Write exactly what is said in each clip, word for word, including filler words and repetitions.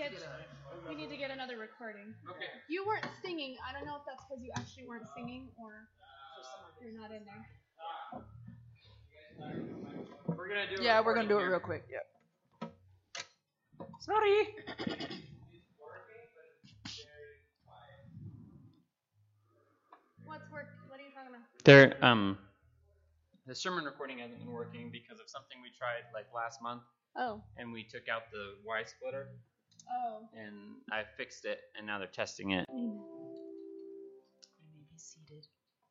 Mitch, we need to get another recording. Okay. You weren't singing. I don't know if that's because you actually weren't singing or you're not in there. We're gonna do. Yeah, we're gonna do it real quick. Yeah. Sorry. What's work? What are you talking about? There, um, the sermon recording hasn't been working because of something we tried like last month, Oh. and we took out the Y splitter, Oh. and I fixed it, and now they're testing it. Amen. You may be seated.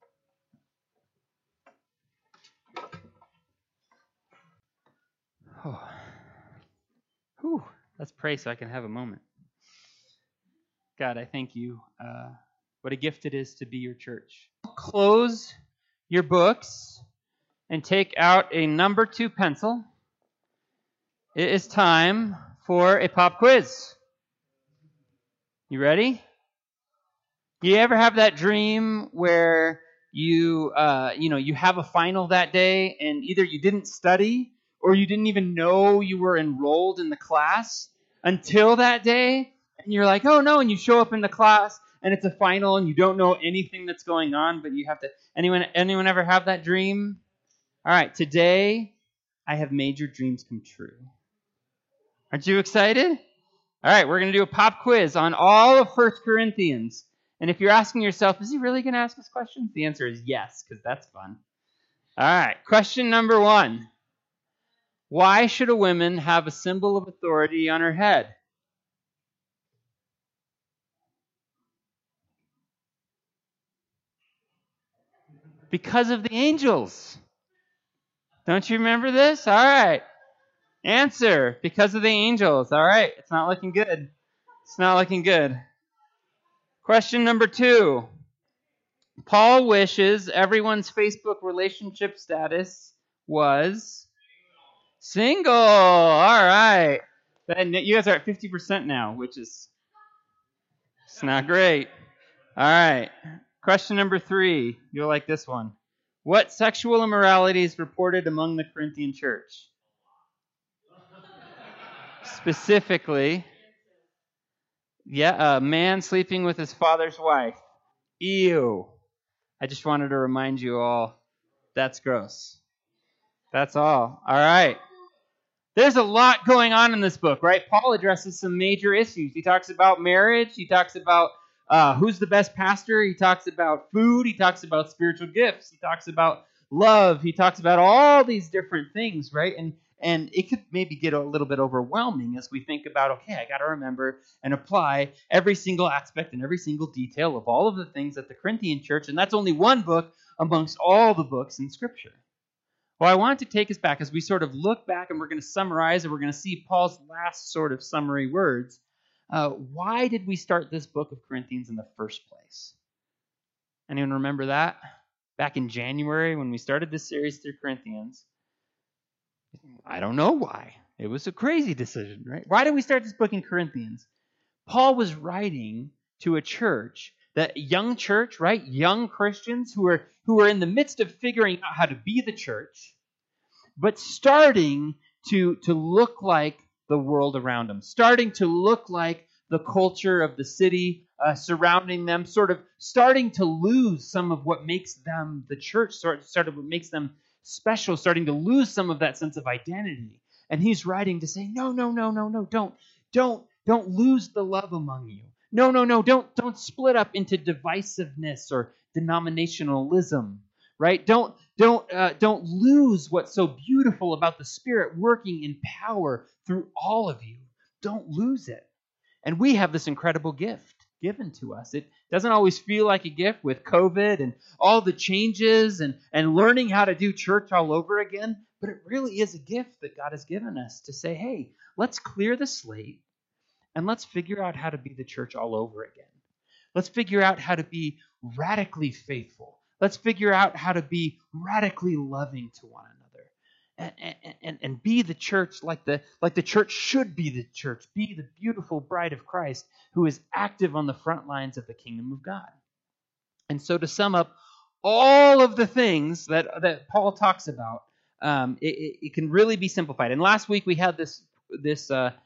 Oh. Whew. Let's pray so I can have a moment. God, I thank you. Uh, what a gift it is to be your church. Close your books and take out a number two pencil. It is time for a pop quiz. You ready? You ever have that dream where you, uh, you know, you have a final that day and either you didn't study or you didn't even know you were enrolled in the class until that day, and you're like, oh no, and you show up in the class and it's a final and you don't know anything that's going on, but you have to. Anyone, anyone ever have that dream? All right, today I have made your dreams come true. Aren't you excited? All right, we're going to do a pop quiz on all of First Corinthians. And if you're asking yourself, is he really going to ask us questions? The answer is yes, because that's fun. All right, question number one. Why should a woman have a symbol of authority on her head? Because of the angels. Don't you remember this? All right. Answer, because of the angels. All right, it's not looking good. It's not looking good. Question number two. Paul wishes everyone's Facebook relationship status was single. All right. Then you guys are at fifty percent now, which is it's not great. All right. Question number three. You'll like this one. What sexual immorality is reported among the Corinthian church? Specifically, yeah, a man sleeping with his father's wife. Ew. I just wanted to remind you all, that's gross. That's all. All right. There's a lot going on in this book, right? Paul addresses some major issues. He talks about marriage. He talks about uh, who's the best pastor. He talks about food. He talks about spiritual gifts. He talks about love. He talks about all these different things, right? And and it could maybe get a little bit overwhelming as we think about, okay, I got to remember and apply every single aspect and every single detail of all of the things at the Corinthian church, and that's only one book amongst all the books in Scripture. Well, I want to take us back as we sort of look back and we're going to summarize and we're going to see Paul's last sort of summary words. Uh, why did we start this book of Corinthians in the first place? Anyone remember that? Back in January when we started this series through Corinthians. I don't know why. It was a crazy decision, right? Why did we start this book in Corinthians? Paul was writing to a church, that young church, right? Young Christians who are who are in the midst of figuring out how to be the church, but starting to, to look like the world around them, starting to look like the culture of the city uh, surrounding them, sort of starting to lose some of what makes them the church, sort, sort of what makes them special, starting to lose some of that sense of identity. And he's writing to say, no, no, no, no, no, don't, don't, don't lose the love among you. No, no, no, don't, don't split up into divisiveness or denominationalism, right? Don't, don't, uh, don't lose what's so beautiful about the Spirit working in power through all of you. Don't lose it. And we have this incredible gift given to us. It doesn't always feel like a gift with COVID and all the changes and, and learning how to do church all over again, but it really is a gift that God has given us to say, hey, let's clear the slate and let's figure out how to be the church all over again. Let's figure out how to be radically faithful. Let's figure out how to be radically loving to one another. And, and, and be the church like the like the church should be the church. Be the beautiful bride of Christ who is active on the front lines of the kingdom of God. And so to sum up all of the things that, that Paul talks about, um, it, it can really be simplified. And last week we had this this uh,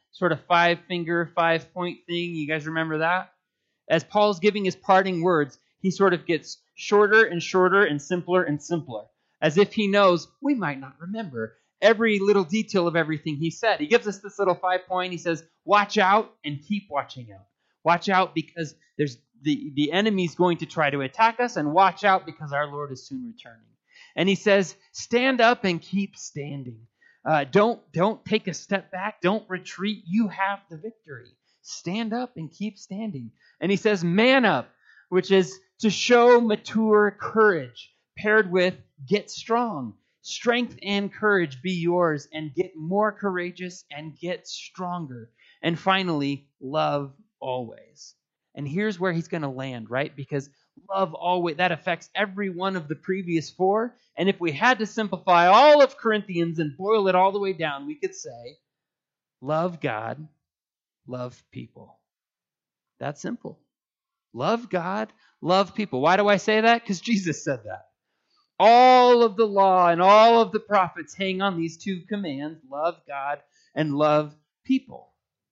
sort of five finger, five point thing. You guys remember that? As Paul's giving his parting words, he sort of gets shorter and shorter and simpler and simpler, as if he knows we might not remember every little detail of everything he said. He gives us this little five point. He says, watch out and keep watching out. Watch out because there's the, the enemy's going to try to attack us, and watch out because our Lord is soon returning. And he says, stand up and keep standing. Uh, don't, don't take a step back. Don't retreat. You have the victory. Stand up and keep standing. And he says, man up, which is to show mature courage, paired with get strong. Strength and courage be yours, and get more courageous and get stronger. And finally, love always. And here's where he's going to land, right? Because love always, that affects every one of the previous four. And if we had to simplify all of Corinthians and boil it all the way down, we could say, love God, love people. That's simple. Love God, love people. Why do I say that? Because Jesus said that. All of the law and all of the prophets hang on these two commands, love God and love people.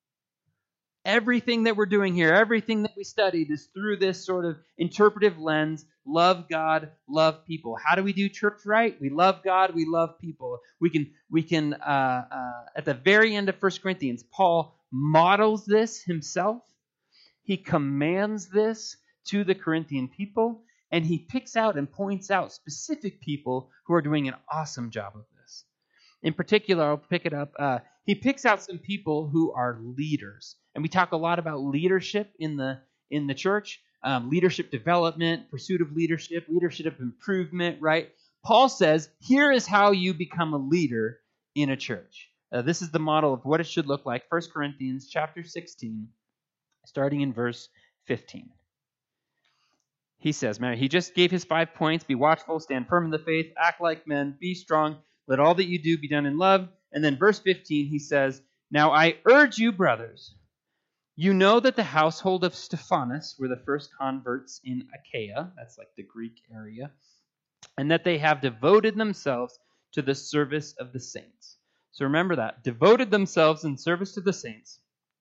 Everything that we're doing here, everything that we studied is through this sort of interpretive lens, love God, love people. How do we do church right? We love God, we love people. We can, we can uh, uh, at the very end of First Corinthians, Paul models this himself. He commands this to the Corinthian people, and he picks out and points out specific people who are doing an awesome job of this. In particular, I'll pick it up. Uh, he picks out some people who are leaders. And we talk a lot about leadership in the in the church, um, leadership development, pursuit of leadership, leadership improvement, right? Paul says, here is how you become a leader in a church. Uh, this is the model of what it should look like. First Corinthians chapter sixteen, starting in verse fifteen. He says, man, he just gave his five points. Be watchful, stand firm in the faith, act like men, be strong, let all that you do be done in love. And then verse fifteen, he says, now I urge you, brothers, you know that the household of Stephanas were the first converts in Achaia, that's like the Greek area, and that they have devoted themselves to the service of the saints. So remember that, devoted themselves in service to the saints.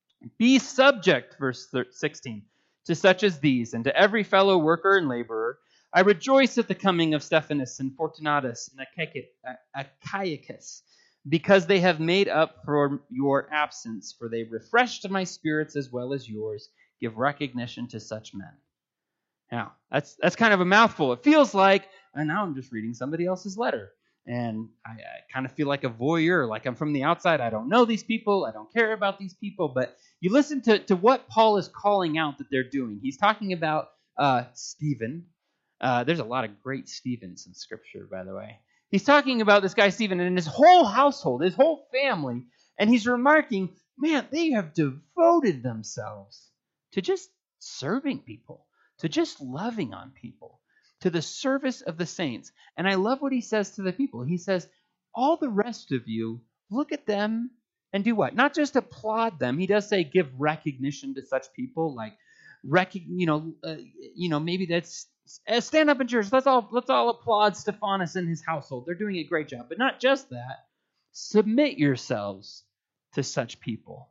Be subject, verse sixteen, to such as these, and to every fellow worker and laborer. I rejoice at the coming of Stephanas and Fortunatus and Achaicus, because they have made up for your absence, for they refreshed my spirits as well as yours. Give recognition to such men. Now, that's that's kind of a mouthful. It feels like, and now I'm just reading somebody else's letter. And I, I kind of feel like a voyeur, like I'm from the outside. I don't know these people. I don't care about these people. But you listen to, to what Paul is calling out that they're doing. He's talking about uh, Stephen. Uh, there's a lot of great Stephens in Scripture, by the way. He's talking about this guy Stephen and his whole household, his whole family. And he's remarking, man, they have devoted themselves to just serving people, to just loving on people, to the service of the saints. And I love what he says to the people. He says, all the rest of you, look at them and do what? Not just applaud them. He does say give recognition to such people, like, rec- you know, uh, you know, maybe that's uh, stand up in church. Let's all let's all applaud Stephanas and his household. They're doing a great job. But not just that. Submit yourselves to such people.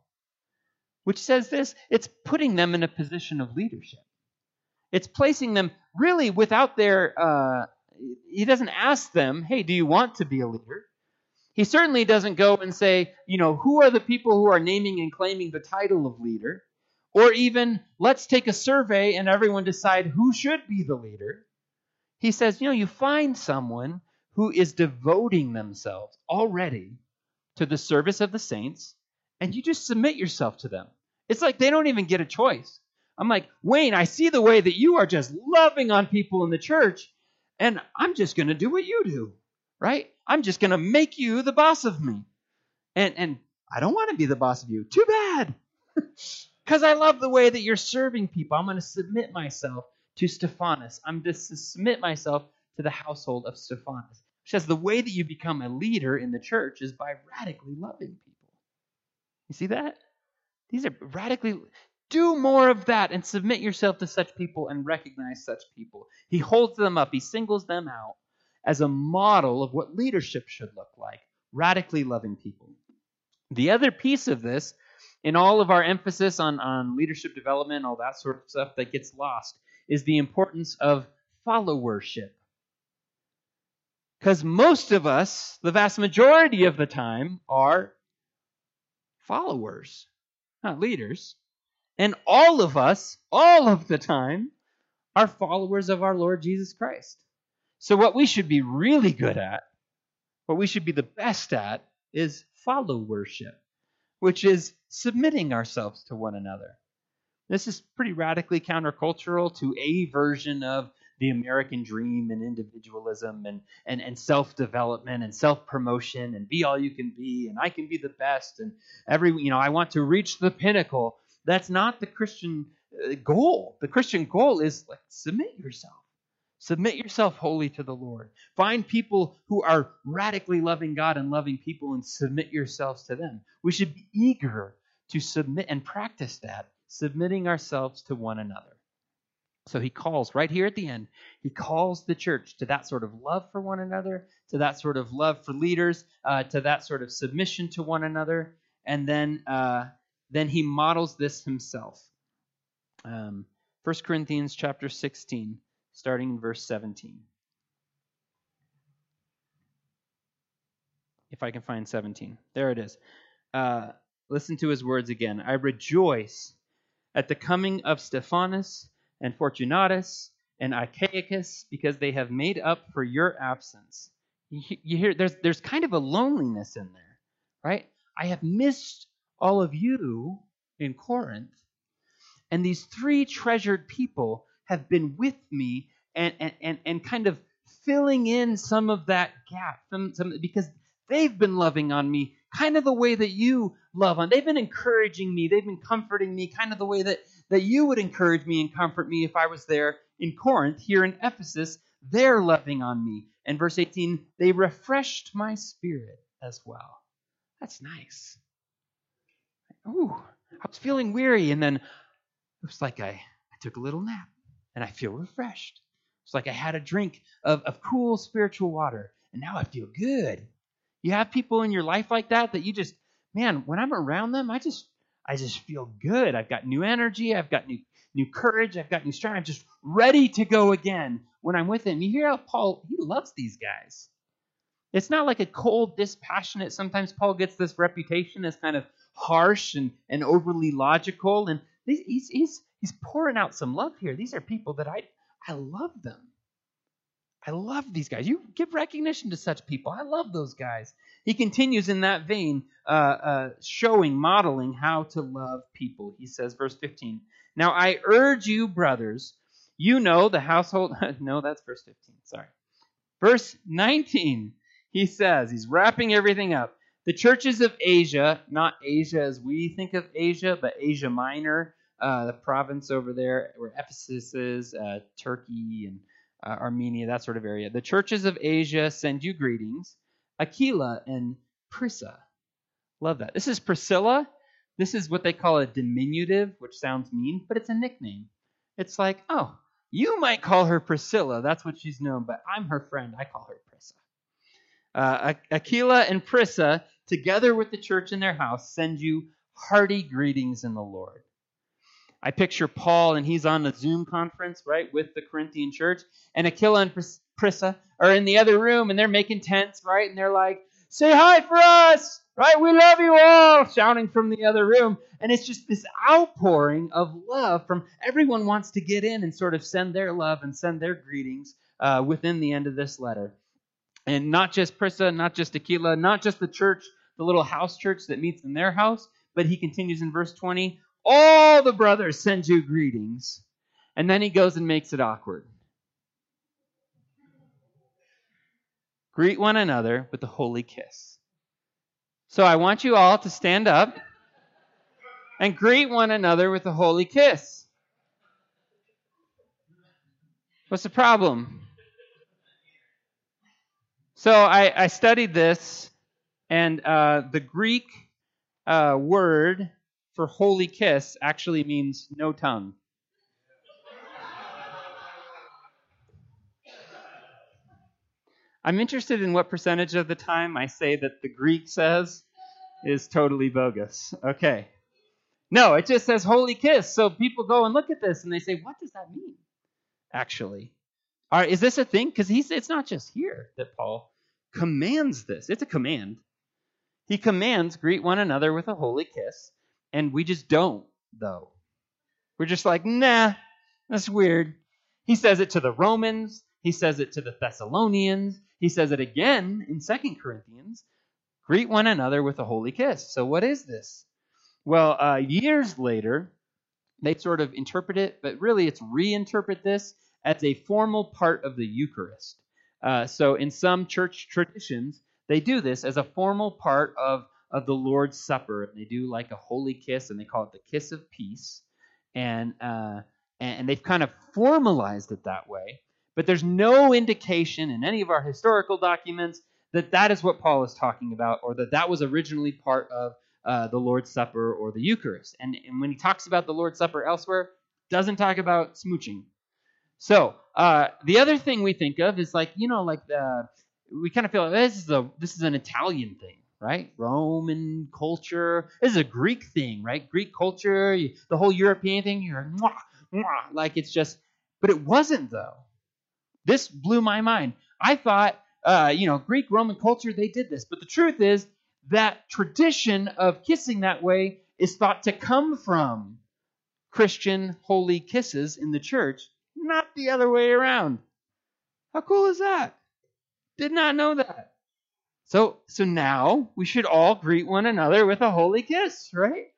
Which says this, it's putting them in a position of leadership. It's placing them really without their, uh, he doesn't ask them, hey, do you want to be a leader? He certainly doesn't go and say, you know, who are the people who are naming and claiming the title of leader? Or even, let's take a survey and everyone decide who should be the leader. He says, you know, you find someone who is devoting themselves already to the service of the saints, and you just submit yourself to them. It's like they don't even get a choice. I'm like, Wayne, I see the way that you are just loving on people in the church, and I'm just going to do what you do, right? I'm just going to make you the boss of me. And and I don't want to be the boss of you. Too bad. Because I love the way that you're serving people. I'm going to submit myself to Stephanas. I'm going to submit myself to the household of Stephanas. Which says the way that you become a leader in the church is by radically loving people. You see that? These are radically... Do more of that and submit yourself to such people and recognize such people. He holds them up. He singles them out as a model of what leadership should look like. Radically loving people. The other piece of this in all of our emphasis on, on leadership development, all that sort of stuff that gets lost, is the importance of followership. Because most of us, the vast majority of the time, are followers, not leaders. And all of us, all of the time, are followers of our Lord Jesus Christ. So what we should be really good at, what we should be the best at, is followership, which is submitting ourselves to one another. This is pretty radically countercultural to a version of the American dream and individualism and, and, and self-development and self-promotion and be all you can be and I can be the best and every, you know, I want to reach the pinnacle. That's not the Christian goal. The Christian goal is like submit yourself. Submit yourself wholly to the Lord. Find people who are radically loving God and loving people and submit yourselves to them. We should be eager to submit and practice that, submitting ourselves to one another. So he calls right here at the end, he calls the church to that sort of love for one another, to that sort of love for leaders, uh, to that sort of submission to one another, and then uh, then he models this himself. Um, First Corinthians chapter sixteen, starting in verse seventeen. If I can find seventeen. There it is. Uh, listen to his words again. I rejoice at the coming of Stephanas and Fortunatus and Achaicus, because they have made up for your absence. You, you hear, there's there's kind of a loneliness in there, right? I have missed all of you in Corinth, and these three treasured people have been with me and and and, and kind of filling in some of that gap, some, some, because they've been loving on me kind of the way that you love on. They've been encouraging me. They've been comforting me kind of the way that, that you would encourage me and comfort me if I was there in Corinth. Here in Ephesus, they're loving on me. And verse eighteen, they refreshed my spirit as well. That's nice. Ooh, I was feeling weary, and then it was like I, I took a little nap, and I feel refreshed. It's like I had a drink of, of cool spiritual water, and now I feel good. You have people in your life like that that you just, man, when I'm around them, I just I just feel good. I've got new energy. I've got new new courage. I've got new strength. I'm just ready to go again when I'm with him. You hear how Paul, he loves these guys. It's not like a cold, dispassionate. Sometimes Paul gets this reputation as kind of harsh and, and overly logical. And he's, he's, he's pouring out some love here. These are people that I, I love them. I love these guys. You give recognition to such people. I love those guys. He continues in that vein, uh, uh, showing, modeling how to love people. He says, verse fifteen, now I urge you, brothers, you know the household. No, that's verse fifteen. Sorry. Verse nineteen, he says, he's wrapping everything up. The churches of Asia, not Asia as we think of Asia, but Asia Minor, uh, the province over there where Ephesus is, uh, Turkey and Uh, Armenia, that sort of area. The churches of Asia send you greetings. Aquila and Prisca. Love that. This is Priscilla. This is what they call a diminutive, which sounds mean, but it's a nickname. It's like, oh, you might call her Priscilla. That's what she's known, but I'm her friend. I call her Prisca. Uh, Aquila and Prisca, together with the church in their house, send you hearty greetings in the Lord. I picture Paul, and he's on a Zoom conference, right, with the Corinthian church, and Aquila and Prisca are in the other room, and they're making tents, right, and they're like, say hi for us, right, we love you all, shouting from the other room, and it's just this outpouring of love from everyone wants to get in and sort of send their love and send their greetings uh, within the end of this letter. And not just Prisca, not just Aquila, not just the church, the little house church that meets in their house, but he continues in verse twenty, all the brothers send you greetings. And then he goes and makes it awkward. Greet one another with a holy kiss. So I want you all to stand up and greet one another with a holy kiss. What's the problem? So I, I studied this, and uh, the Greek uh, word for holy kiss actually means no tongue. I'm interested in what percentage of the time I say that the Greek says is totally bogus. Okay. No, it just says holy kiss. So people go and look at this and they say, what does that mean, actually? All right, is this a thing? Because he's it's not just here that Paul commands this. It's a command. He commands, greet one another with a holy kiss, and we just don't, though. We're just like, nah, that's weird. He says it to the Romans. He says it to the Thessalonians. He says it again in Second Corinthians. Greet one another with a holy kiss. So what is this? Well, uh, years later, they sort of interpret it, but really it's reinterpret this as a formal part of the Eucharist. Uh, so in some church traditions, they do this as a formal part of, of the Lord's Supper. They do like a holy kiss, and they call it the kiss of peace. And, uh, and they've kind of formalized it that way. But there's no indication in any of our historical documents that that is what Paul is talking about, or that that was originally part of uh, the Lord's Supper or the Eucharist. And, and when he talks about the Lord's Supper elsewhere, doesn't talk about smooching. So uh, the other thing we think of is like, you know, like the, we kind of feel like this is a this is an Italian thing, right? Roman culture. This is a Greek thing, right? Greek culture, you, the whole European thing. You're mwah, mwah, like it's just, but it wasn't though. This blew my mind. I thought, uh, you know, Greek Roman culture, they did this, but the truth is that tradition of kissing that way is thought to come from Christian holy kisses in the church, not the other way around. How cool is that? Did not know that. So, so now we should all greet one another with a holy kiss, right?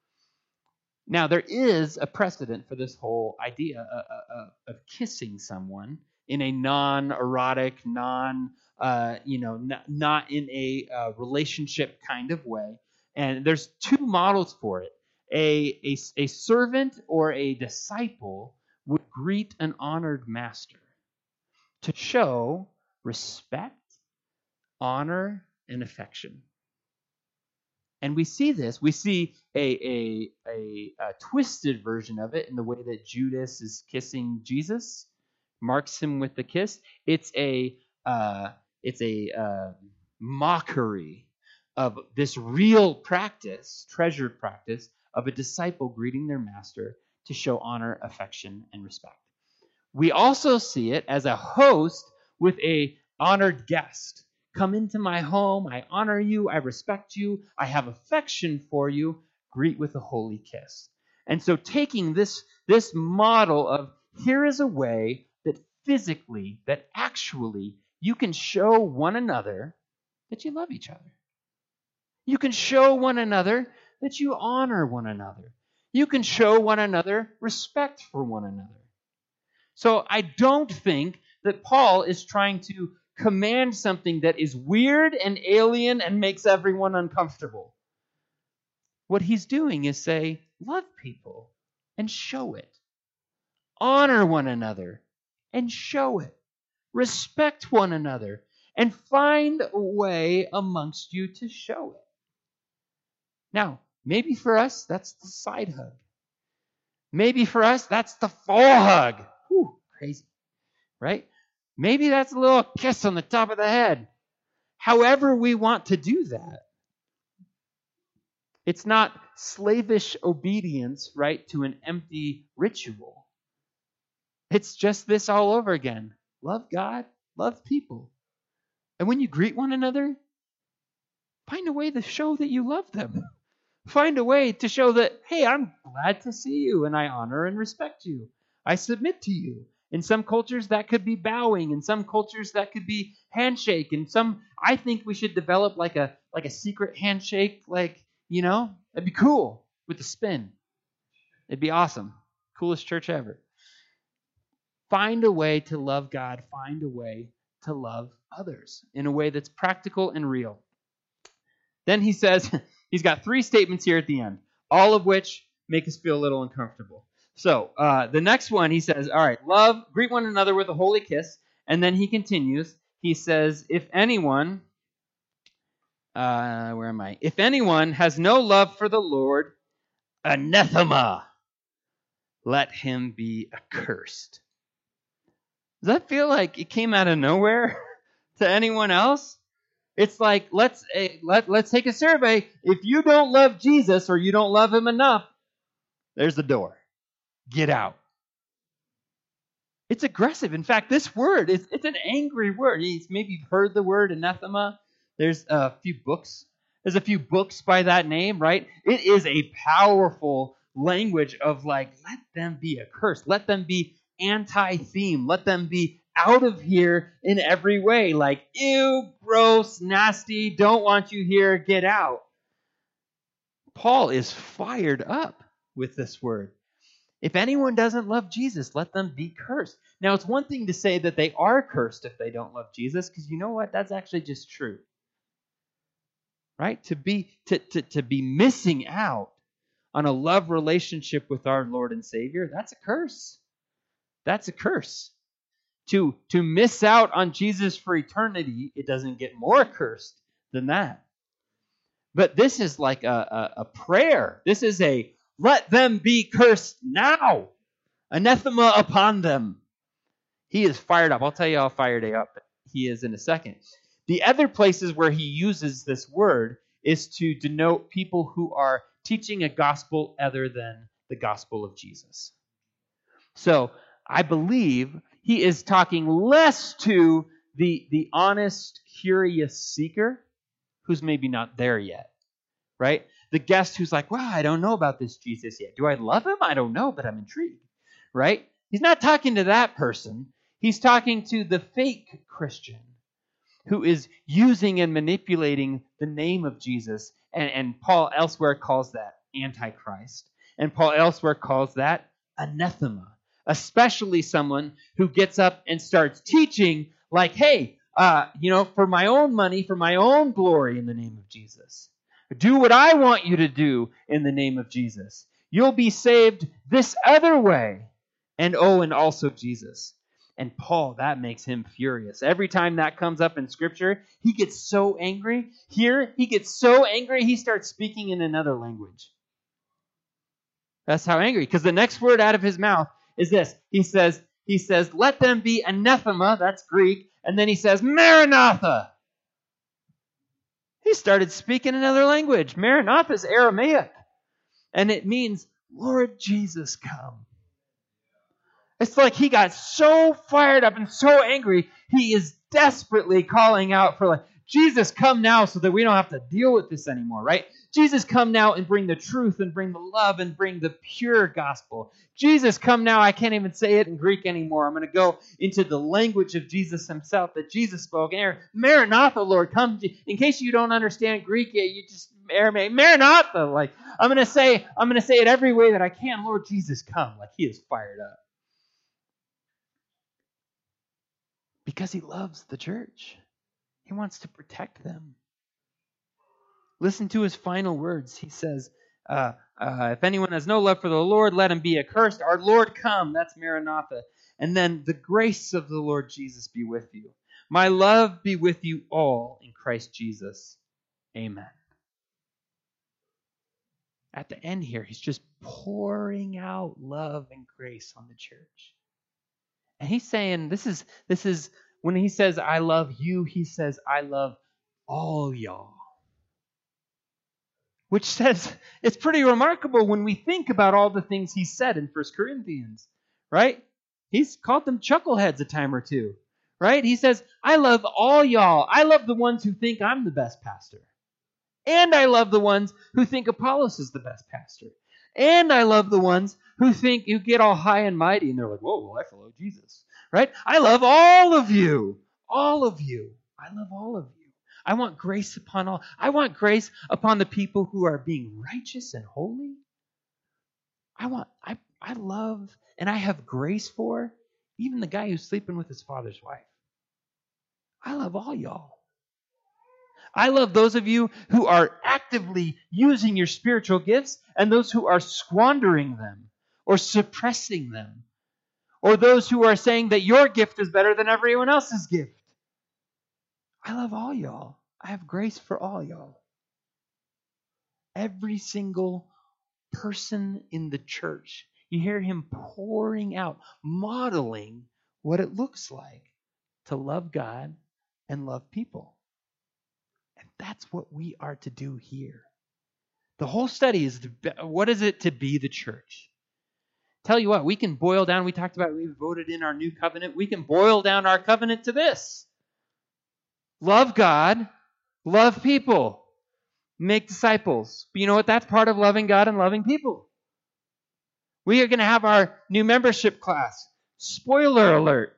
Now, there is a precedent for this whole idea of, of, of kissing someone in a non-erotic, non, uh, you know, not, not in a uh, relationship kind of way. And there's two models for it. A, a, a servant or a disciple would greet an honored master to show respect, honor, and affection. And we see this. We see a, a, a, a twisted version of it in the way that Judas is kissing Jesus, marks him with the kiss. It's a uh, it's a uh, mockery of this real practice, treasured practice, of a disciple greeting their master to show honor, affection, and respect. We also see it as a host with a honored guest. Come into my home, I honor you, I respect you, I have affection for you, greet with a holy kiss. And so taking this, this model of here is a way that physically, that actually you can show one another that you love each other. You can show one another that you honor one another. You can show one another respect for one another. So I don't think that Paul is trying to command something that is weird and alien and makes everyone uncomfortable. What he's doing is say, love people and show it. Honor one another and show it. Respect one another and find a way amongst you to show it. Now, maybe for us, that's the side hug. Maybe for us, that's the full hug. Whew, crazy, right? Maybe that's a little kiss on the top of the head. However we want to do that. It's not slavish obedience, right, to an empty ritual. It's just this all over again. Love God, love people. And when you greet one another, find a way to show that you love them. Find a way to show that, hey, I'm glad to see you, and I honor and respect you. I submit to you. In some cultures, that could be bowing. In some cultures, that could be handshake. In some, I think we should develop like a like a secret handshake, like, you know, that'd be cool with the spin. It'd be awesome. Coolest church ever. Find a way to love God. Find a way to love others in a way that's practical and real. Then he says, he's got three statements here at the end, all of which make us feel a little uncomfortable. So uh, the next one, he says, all right, love, greet one another with a holy kiss. And then he continues. He says, if anyone, uh, where am I? If anyone has no love for the Lord, anathema, let him be accursed. Does that feel like it came out of nowhere to anyone else? It's like, let's uh, let, let's take a survey. If you don't love Jesus or you don't love him enough, There's the door. Get out. It's aggressive. In fact, this word, is it's an angry word. It's, maybe you've heard the word anathema. There's a few books. There's a few books by that name, right? It is a powerful language of like, let them be accursed. Let them be anti-theme. Let them be out of here in every way. Like, ew, gross, nasty, don't want you here, get out. Paul is fired up with this word. If anyone doesn't love Jesus, let them be cursed. Now, it's one thing to say that they are cursed if they don't love Jesus, because you know what? That's actually just true. Right? To be to, to, to be missing out on a love relationship with our Lord and Savior, that's a curse. That's a curse. To, to miss out on Jesus for eternity, it doesn't get more cursed than that. But this is like a, a, a prayer. This is a let them be cursed now. Anathema upon them. He is fired up. I'll tell you how fired up he is in a second. The other places where he uses this word is to denote people who are teaching a gospel other than the gospel of Jesus. So I believe he is talking less to the, the honest, curious seeker who's maybe not there yet, right? The guest who's like, wow, I don't know about this Jesus yet. Do I love him? I don't know, but I'm intrigued, right? He's not talking to that person. He's talking to the fake Christian who is using and manipulating the name of Jesus. And, and Paul elsewhere calls that Antichrist. And Paul elsewhere calls that anathema. Especially someone who gets up and starts teaching like, hey, uh, you know, for my own money, for my own glory in the name of Jesus. Do what I want you to do in the name of Jesus. You'll be saved this other way. And oh, and also Jesus. And Paul, that makes him furious. Every time that comes up in Scripture, he gets so angry. Here, he gets so angry, he starts speaking in another language. That's how angry. Because the next word out of his mouth is this. He says, he says, let them be anathema, that's Greek, and then he says, Maranatha. He started speaking another language. Maranatha is Aramaic. And it means, Lord Jesus, come. It's like he got so fired up and so angry, he is desperately calling out for like, Jesus, come now so that we don't have to deal with this anymore, right? Jesus, come now and bring the truth and bring the love and bring the pure gospel. Jesus, come now. I can't even say it in Greek anymore. I'm going to go into the language of Jesus himself that Jesus spoke. Maranatha, Lord, come. In case you don't understand Greek yet, you just Maranatha. Like I'm going to say, I'm going to say it every way that I can. Lord Jesus, come. Like he is fired up. Because he loves the church. He wants to protect them. Listen to his final words. He says, uh, uh, if anyone has no love for the Lord, let him be accursed. Our Lord come. That's Maranatha. And then the grace of the Lord Jesus be with you. My love be with you all in Christ Jesus. Amen. At the end here, he's just pouring out love and grace on the church. And he's saying, this is, this is, when he says, I love you, he says, I love all y'all. Which says, it's pretty remarkable when we think about all the things he said in First Corinthians, right? He's called them chuckleheads a time or two, right? He says, I love all y'all. I love the ones who think I'm the best pastor. And I love the ones who think Apollos is the best pastor. And I love the ones who think you get all high and mighty and they're like, whoa, well, I follow Jesus, right? I love all of you, all of you. I love all of you. I want grace upon all. I want grace upon the people who are being righteous and holy. I want, I, I love and I have grace for even the guy who's sleeping with his father's wife. I love all y'all. I love those of you who are actively using your spiritual gifts and those who are squandering them or suppressing them, or those who are saying that your gift is better than everyone else's gift. I love all y'all. I have grace for all y'all. Every single person in the church, you hear him pouring out, modeling what it looks like to love God and love people. And that's what we are to do here. The whole study is, to, what is it to be the church? Tell you what, we can boil down, we talked about, we voted in our new covenant, we can boil down our covenant to this. Love God, love people, make disciples. But you know what? That's part of loving God and loving people. We are going to have our new membership class. Spoiler alert.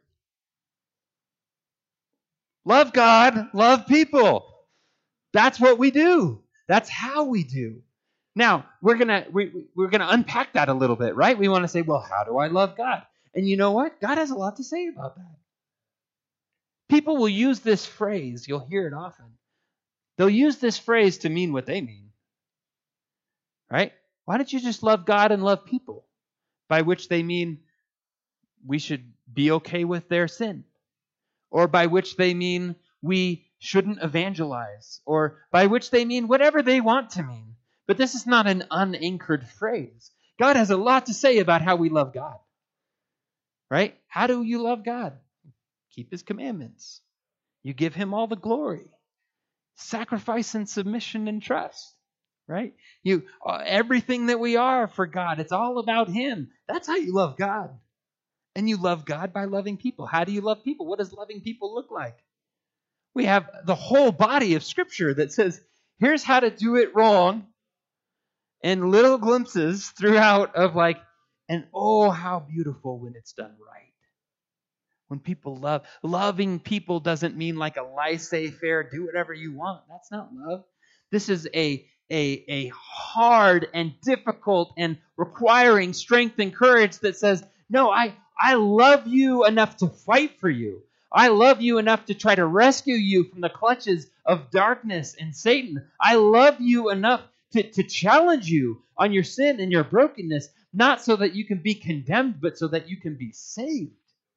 Love God, love people. That's what we do. That's how we do. Now, we're going to we, we're going to unpack that a little bit, right? We want to say, well, how do I love God? And you know what? God has a lot to say about that. People will use this phrase. You'll hear it often. They'll use this phrase to mean what they mean. Right? Why don't you just love God and love people? By which they mean we should be okay with their sin. Or by which they mean we shouldn't evangelize. Or by which they mean whatever they want to mean. But this is not an unanchored phrase. God has a lot to say about how we love God. Right? How do you love God? Keep His commandments. You give Him all the glory. Sacrifice and submission and trust. Right? You uh, everything that we are for God, it's all about Him. That's how you love God. And you love God by loving people. How do you love people? What does loving people look like? We have the whole body of Scripture that says, here's how to do it wrong. And little glimpses throughout of like, and oh, how beautiful when it's done right. When people love, loving people doesn't mean like a laissez-faire, do whatever you want. That's not love. This is a, a, a hard and difficult and requiring strength and courage that says, no, I, I love you enough to fight for you. I love you enough to try to rescue you from the clutches of darkness and Satan. I love you enough to, to challenge you on your sin and your brokenness, not so that you can be condemned, but so that you can be saved.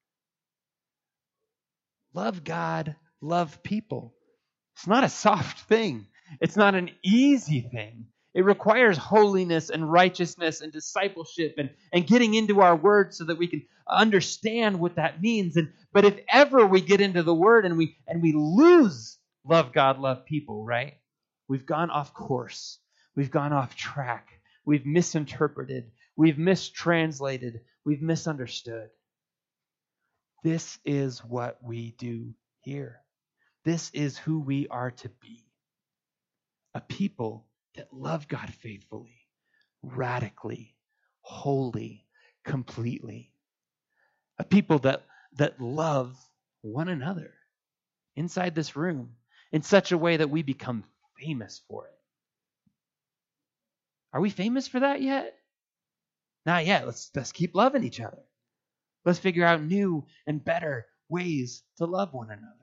Love God, love people. It's not a soft thing. It's not an easy thing. It requires holiness and righteousness and discipleship and, and getting into our word so that we can understand what that means. And but if ever we get into the word and we and we lose love God, love people, right? We've gone off course. We've gone off track. We've misinterpreted. We've mistranslated. We've misunderstood. This is what we do here. This is who we are to be. A people that love God faithfully, radically, wholly, completely. A people that, that love one another inside this room in such a way that we become famous for it. Are we famous for that yet? Not yet. Let's, let's keep loving each other. Let's figure out new and better ways to love one another.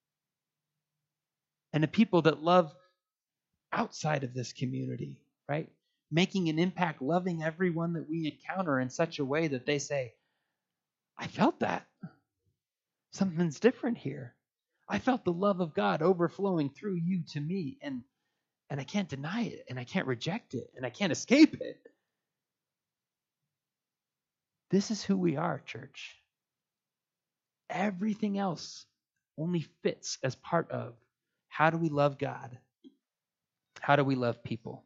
And a people that love outside of this community, right? Making an impact, loving everyone that we encounter in such a way that they say, I felt that. Something's different here. I felt the love of God overflowing through you to me, and, and I can't deny it, and I can't reject it, and I can't escape it. This is who we are, church. Everything else only fits as part of how do we love God? How do we love people?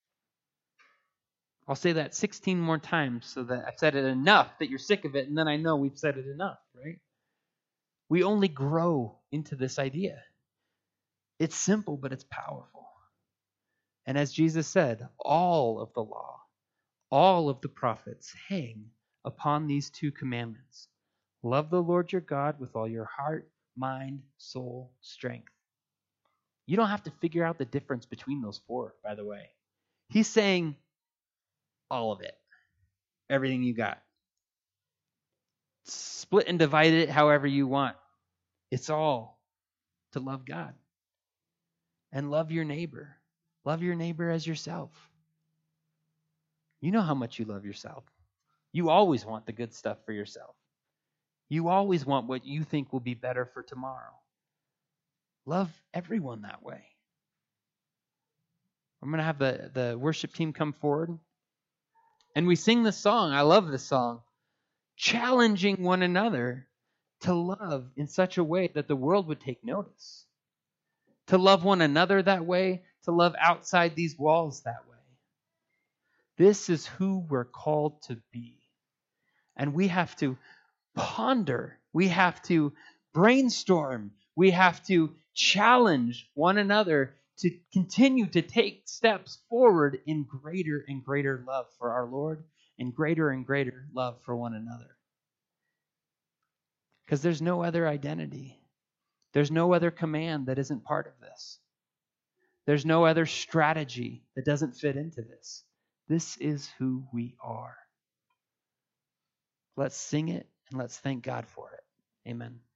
I'll say that sixteen more times so that I've said it enough that you're sick of it, and then I know we've said it enough, right? We only grow into this idea. It's simple, but it's powerful. And as Jesus said, all of the law, all of the prophets hang upon these two commandments. Love the Lord your God with all your heart, mind, soul, strength. You don't have to figure out the difference between those four, by the way. He's saying all of it. Everything you got. Split and divide it however you want. It's all to love God. And love your neighbor. Love your neighbor as yourself. You know how much you love yourself. You always want the good stuff for yourself. You always want what you think will be better for tomorrow. Love everyone that way. I'm going to have the, the worship team come forward. And we sing this song. I love this song. Challenging one another to love in such a way that the world would take notice. To love one another that way. To love outside these walls that way. This is who we're called to be. And we have to ponder. We have to brainstorm. We have to challenge one another to continue to take steps forward in greater and greater love for our Lord and greater and greater love for one another. Because there's no other identity. There's no other command that isn't part of this. There's no other strategy that doesn't fit into this. This is who we are. Let's sing it and let's thank God for it. Amen.